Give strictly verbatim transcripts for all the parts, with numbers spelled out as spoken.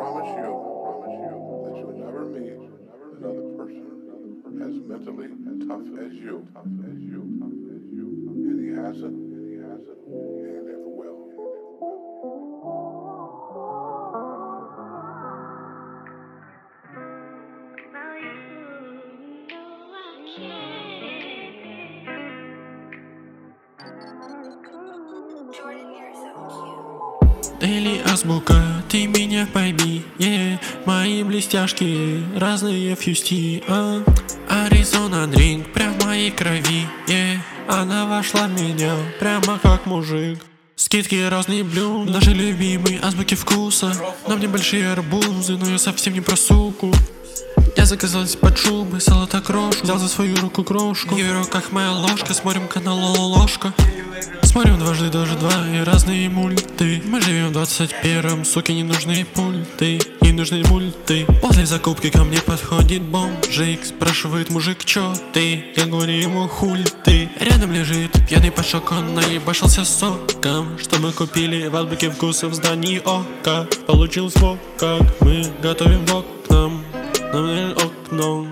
promise you, I promise you that you'll never meet another person as mentally tough as you, tough as you, tough as you, and he hasn't, and he hasn't, and never will. Дейли азбука, ты меня пойми, yeah. Мои блестяшки, разные фьюсти, а Аризона дринк, прям в моей крови, yeah. Она вошла в меня, прямо как мужик. Скидки разные блюда, наши любимые азбуки вкуса. На мне большие арбузы, но я совсем не про суку. Я заказал из-под шубы салат окрошку, взял за свою руку крошку. В ее руках моя ложка, смотрим канал Лололошка. Смотрим дважды даже два и разные мульты. Мы живем в двадцать первом, суки, не нужны пульты, не нужны мульты. После закупки ко мне подходит бомжик, спрашивает: мужик, чё ты? Я говорю ему: хуль ты. Рядом лежит пьяный пашок, он наебашился соком, что мы купили в азбуке вкуса в здании Ока. Получилось вот как мы готовим в окнам, на окном.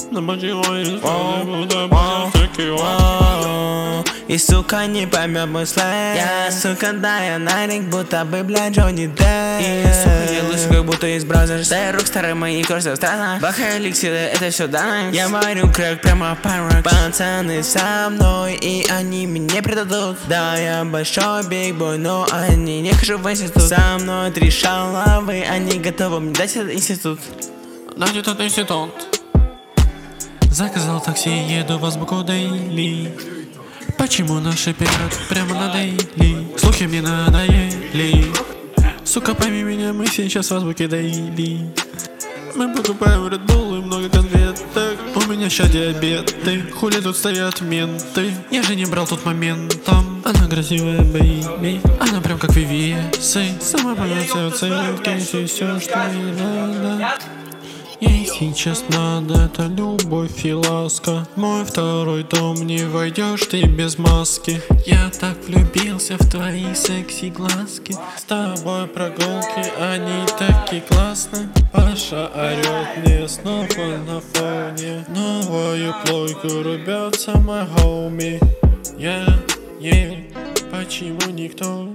И сука не поймет мой сленг. Я сука, да, я на ринг, будто бы, блядь, Джонни Депп. И сука, делаюсь, как будто из браузер. Дай рук старые мои курсы в странах. Бахай эликсиры, это все данных. Я варю крэк прямо парок. Пацаны со мной, и они меня не предадут. Да, я большой бигбой, но они не хожу в институт. Со мной три шалавы, они готовы мне дать этот институт. Дать этот институт. Заказал такси, еду в азбуку Дейли. Почему наши пират прямо на Дейли? Слухи мне надоели. Сука, пойми меня, мы сейчас в азбуке Дейли. Мы покупаем Red Bull и много конфеток. У меня ща диабеты, хули тут стоят менты. Я же не брал тот моментом. Она красивая, бэйби, она прям как Вивесы. Сама появится в церкви, все, что ей надо. Ей сейчас надо, это любовь и ласка. Мой второй дом, не войдешь ты без маски. Я так влюбился в твои секси глазки. С тобой прогулки, они такие классные. Паша орёт мне снова на фоне. Новую плойку рубятся мои хоуми. Я, yeah, почему никто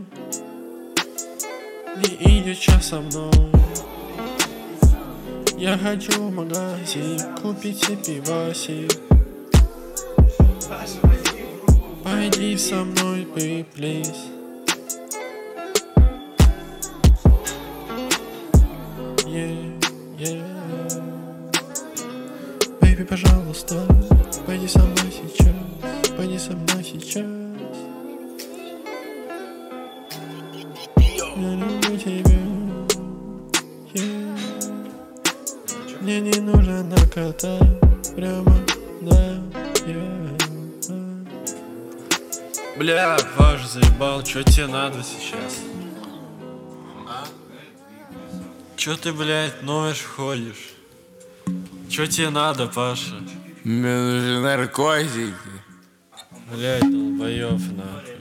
не идет сейчас со мной? Я хочу в магазин купить себе пивасик. Пойди со мной, please. Yeah, yeah. Baby, пожалуйста, пойди со мной сейчас. Пойди со мной сейчас. Я люблю тебя. Yeah. Мне не нужен наркота, прямо, да, я. Бля, Паш, заебал, чё тебе надо сейчас? А? Чё ты, блядь, ноешь, ходишь? Чё тебе надо, Паша? Мне нужны наркотики. Блядь, долбоёб, нахуй.